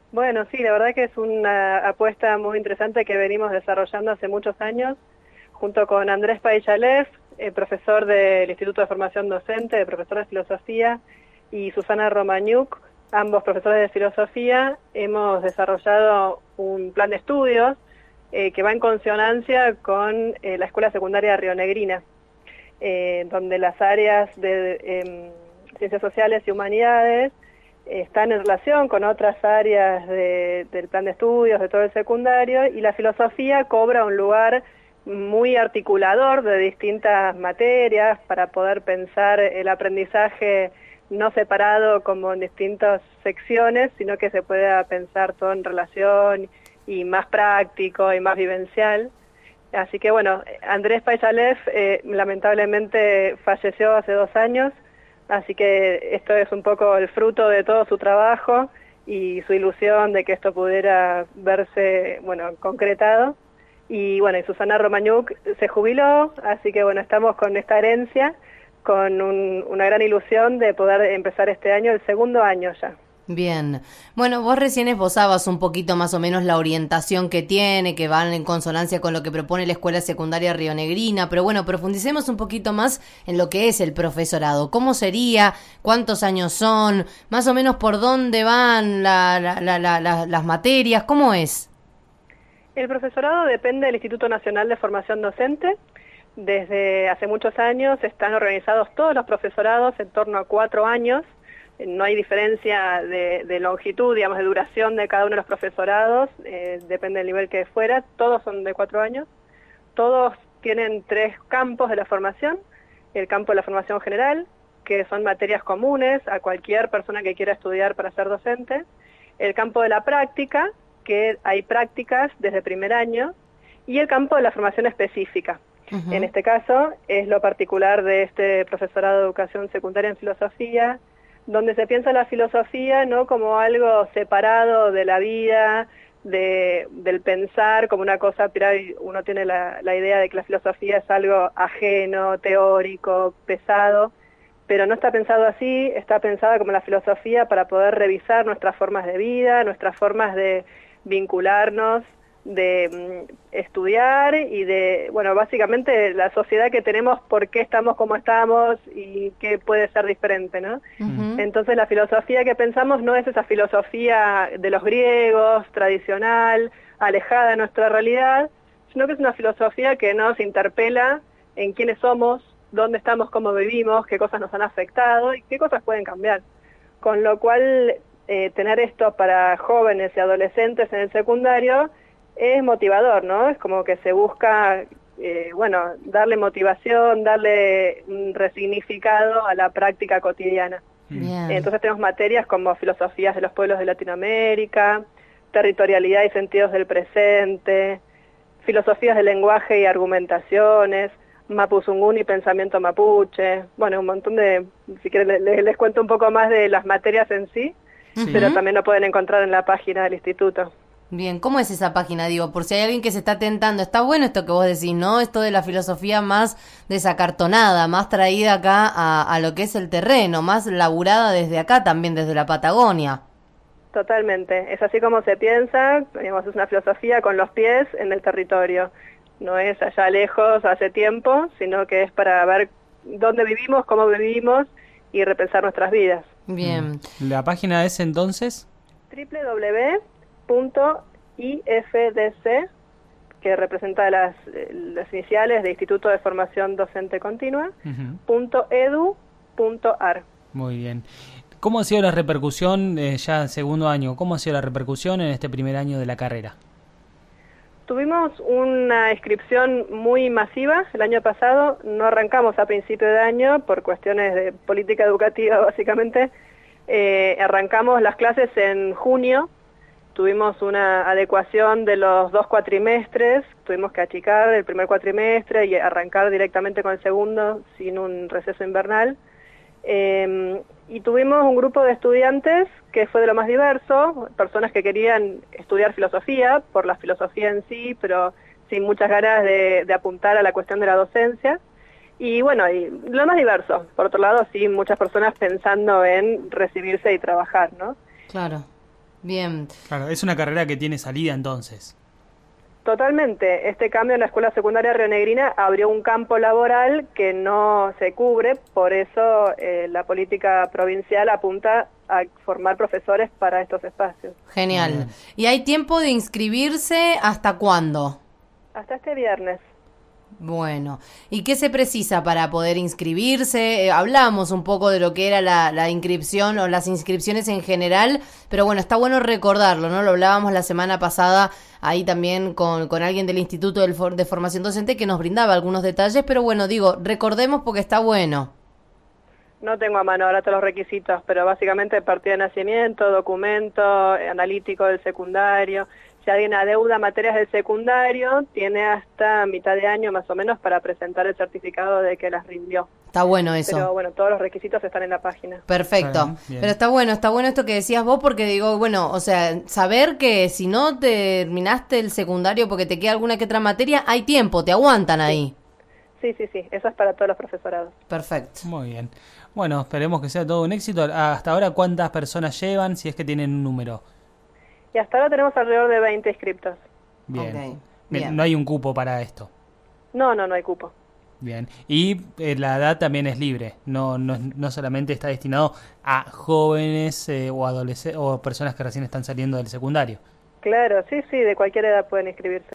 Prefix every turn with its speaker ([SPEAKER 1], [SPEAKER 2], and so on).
[SPEAKER 1] Bueno, sí, la verdad que es una apuesta muy interesante que venimos desarrollando hace muchos años, junto con Andrés Paichalef, profesor del Instituto de Formación Docente, profesor de Filosofía, y Susana Romaniuk, ambos profesores de Filosofía. Hemos desarrollado un plan de estudios que va en consonancia con la Escuela Secundaria Rionegrina, donde las áreas de Ciencias Sociales y Humanidades están en relación con otras áreas del plan de estudios, de todo el secundario, y la filosofía cobra un lugar muy articulador de distintas materias para poder pensar el aprendizaje no separado como en distintas secciones, sino que se pueda pensar todo en relación y más práctico y más vivencial. Así que bueno, Andrés Paichalef lamentablemente falleció hace 2 años, así que esto es un poco el fruto de todo su trabajo y su ilusión de que esto pudiera verse, bueno, concretado. Y bueno, y Susana Romaniuk se jubiló, así que bueno, estamos con esta herencia, con una gran ilusión de poder empezar este año, el segundo año ya.
[SPEAKER 2] Bien, bueno, vos recién esbozabas un poquito más o menos la orientación que tiene, que van en consonancia con lo que propone la Escuela Secundaria Rionegrina, pero bueno, profundicemos un poquito más en lo que es el profesorado. ¿Cómo sería? ¿Cuántos años son? ¿Más o menos por dónde van las materias? ¿Cómo es?
[SPEAKER 1] El profesorado depende del Instituto Nacional de Formación Docente. Desde hace muchos años están organizados todos los profesorados en torno a 4 años. No hay diferencia de longitud, digamos, de duración de cada uno de los profesorados, depende del nivel que fuera, todos son de 4 años. Todos tienen 3 campos de la formación: el campo de la formación general, que son materias comunes a cualquier persona que quiera estudiar para ser docente; el campo de la práctica, que hay prácticas desde primer año; y el campo de la formación específica. En
[SPEAKER 2] Ujú.
[SPEAKER 1] este caso es lo particular de este profesorado de educación secundaria en filosofía, donde se piensa la filosofía no como algo separado de la vida, del pensar, como una cosa, pero uno tiene la idea de que la filosofía es algo ajeno, teórico, pesado, pero no está pensado así. Está pensada como la filosofía para poder revisar nuestras formas de vida, nuestras formas de vincularnos, de estudiar y de, bueno, básicamente la sociedad que tenemos, por qué estamos como estamos y qué puede ser diferente, ¿no?
[SPEAKER 2] Ujú.
[SPEAKER 1] Entonces la filosofía que pensamos no es esa filosofía de los griegos, tradicional, alejada de nuestra realidad, sino que es una filosofía que nos interpela en quiénes somos, dónde estamos, cómo vivimos, qué cosas nos han afectado y qué cosas pueden cambiar. Con lo cual, tener esto para jóvenes y adolescentes en el secundario es motivador, ¿no? Es como que se busca, bueno, darle motivación, darle un resignificado a la práctica cotidiana.
[SPEAKER 2] Bien.
[SPEAKER 1] Entonces tenemos materias como filosofías de los pueblos de Latinoamérica, territorialidad y sentidos del presente, filosofías del lenguaje y argumentaciones, Mapuzungún y pensamiento mapuche, bueno, un montón de, si quieren les cuento un poco más de las materias en sí, pero
[SPEAKER 2] Ujú.
[SPEAKER 1] también lo pueden encontrar en la página del instituto.
[SPEAKER 2] Bien, ¿cómo es esa página? Digo, por si hay alguien que se está tentando, está bueno esto que vos decís, ¿no? Esto de la filosofía más desacartonada, más traída acá a lo que es el terreno, más laburada desde acá también, desde la Patagonia.
[SPEAKER 1] Totalmente, es así como se piensa, digamos, es una filosofía con los pies en el territorio, no es allá lejos hace tiempo, sino que es para ver dónde vivimos, cómo vivimos y repensar nuestras vidas.
[SPEAKER 2] Bien.
[SPEAKER 3] ¿La página es entonces?
[SPEAKER 1] www.ifdc, que representa las iniciales de Instituto de Formación Docente Continua,
[SPEAKER 3] Ujú.
[SPEAKER 1] .edu.ar.
[SPEAKER 3] Muy bien. ¿Cómo ha sido la repercusión ya en segundo año? ¿Cómo ha sido la repercusión en este primer año de la carrera?
[SPEAKER 1] Tuvimos una inscripción muy masiva el año pasado, no arrancamos a principio de año por cuestiones de política educativa básicamente. Arrancamos las clases en junio, tuvimos una adecuación de los 2 cuatrimestres, tuvimos que achicar el primer cuatrimestre y arrancar directamente con el segundo sin un receso invernal. Y tuvimos un grupo de estudiantes que fue de lo más diverso, personas que querían estudiar filosofía, por la filosofía en sí, pero sin muchas ganas de apuntar a la cuestión de la docencia. Y bueno, y lo más diverso. Por otro lado, sí, muchas personas pensando en recibirse y trabajar, ¿no?
[SPEAKER 2] Claro. Bien.
[SPEAKER 3] Claro, es una carrera que tiene salida entonces.
[SPEAKER 1] Totalmente. Este cambio en la escuela secundaria rionegrina abrió un campo laboral que no se cubre, por eso la política provincial apunta a formar profesores para estos espacios.
[SPEAKER 2] Genial.
[SPEAKER 3] Bien.
[SPEAKER 2] ¿Y hay tiempo de inscribirse hasta cuándo?
[SPEAKER 1] Hasta este viernes.
[SPEAKER 2] Bueno, ¿y qué se precisa para poder inscribirse? Hablamos un poco de lo que era la inscripción o las inscripciones en general, pero bueno, está bueno recordarlo, ¿no? Lo hablábamos la semana pasada ahí también con alguien del Instituto de Formación Docente que nos brindaba algunos detalles, pero bueno, digo, recordemos porque está bueno.
[SPEAKER 1] No tengo a mano ahora todos los requisitos, pero básicamente partida de nacimiento, documento, analítico del secundario. Si alguien adeuda materias del secundario, tiene hasta mitad de año más o menos para presentar el certificado de que las rindió.
[SPEAKER 2] Está bueno eso.
[SPEAKER 1] Pero bueno, todos los requisitos están en la página.
[SPEAKER 2] Perfecto.
[SPEAKER 3] Bien.
[SPEAKER 2] Pero está bueno esto que decías vos, porque digo, bueno, o sea, saber que si no terminaste el secundario porque te queda alguna que otra materia, hay tiempo, te aguantan ahí.
[SPEAKER 1] Sí, eso es para todos los profesorados.
[SPEAKER 2] Perfecto.
[SPEAKER 3] Muy bien. Bueno, esperemos que sea todo un éxito. Hasta ahora, ¿cuántas personas llevan? Si es que tienen un número.
[SPEAKER 1] Y hasta ahora tenemos alrededor de 20 inscriptos.
[SPEAKER 3] Bien.
[SPEAKER 2] Ok,
[SPEAKER 3] Bien,
[SPEAKER 2] bien.
[SPEAKER 3] no hay un cupo para esto.
[SPEAKER 1] No hay cupo.
[SPEAKER 3] Bien. Y la edad también es libre. No solamente está destinado a jóvenes o adolescentes o personas que recién están saliendo del secundario.
[SPEAKER 1] Claro, sí, de cualquier edad pueden inscribirse.